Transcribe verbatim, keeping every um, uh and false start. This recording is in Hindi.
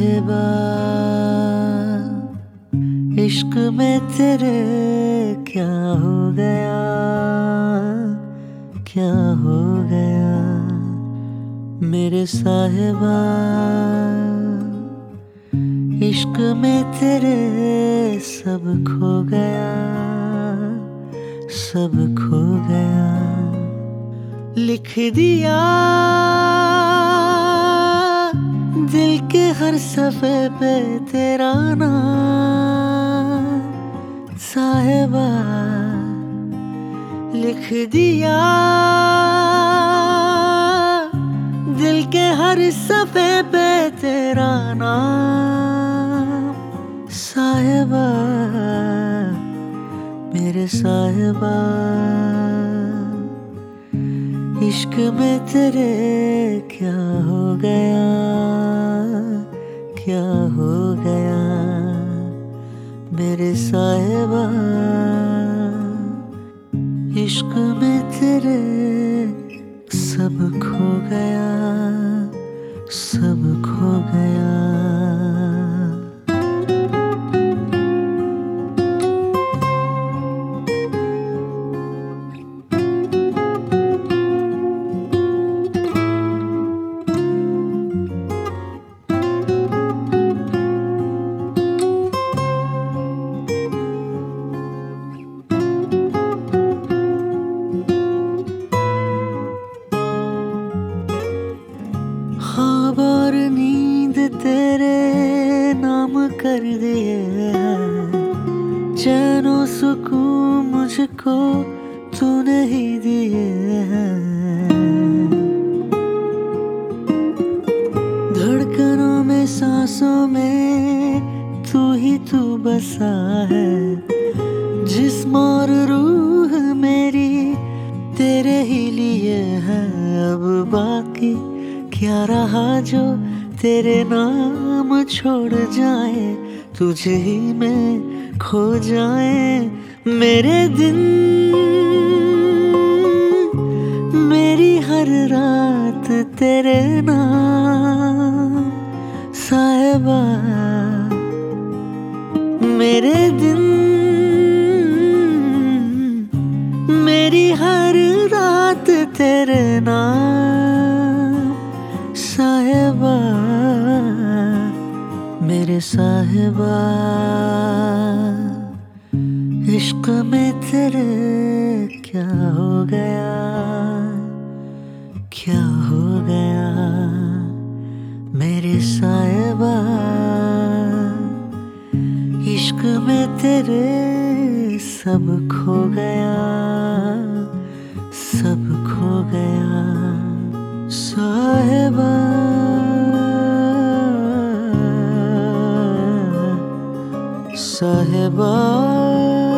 साहिबा इश्क में तेरे क्या हो गया, क्या हो गया मेरे साहिबा। इश्क में तेरे सब खो गया, सब खो गया। लिख दिया दिल के हर सफ़े पे तेरा नाम साहिबा। लिख दिया दिल के हर सफ़े पे तेरा नाम साहिबा, मेरे साहिबा। इश्क में तेरे क्या हो गया, क्या हो गया मेरे साहिबा। इश्क में तेरे सब खो गया, सब खो गया। ख्वाब और नींद तेरे नाम कर दिए हैं, चैनो सुकून मुझको तूने ही दिए हैं। धड़कनों में सांसों में तू ही तू बसा है, जिस्म और रूह मेरी तेरे ही लिए है। अब बाकी क्या रहा जो तेरे नाम छोड़ जाए, तुझे ही में खो जाए मेरे दिन। मेरी हर रात तेरे नाम साहिबा, मेरे दिन। मेरी हर रात तेरे नाम साहिबा, मेरे साहिबा। इश्क में तेरे क्या हो गया, क्या हो गया मेरे साहिबा। इश्क में तेरे सब खो गया, सब खो गया साहिबा, साहिबा।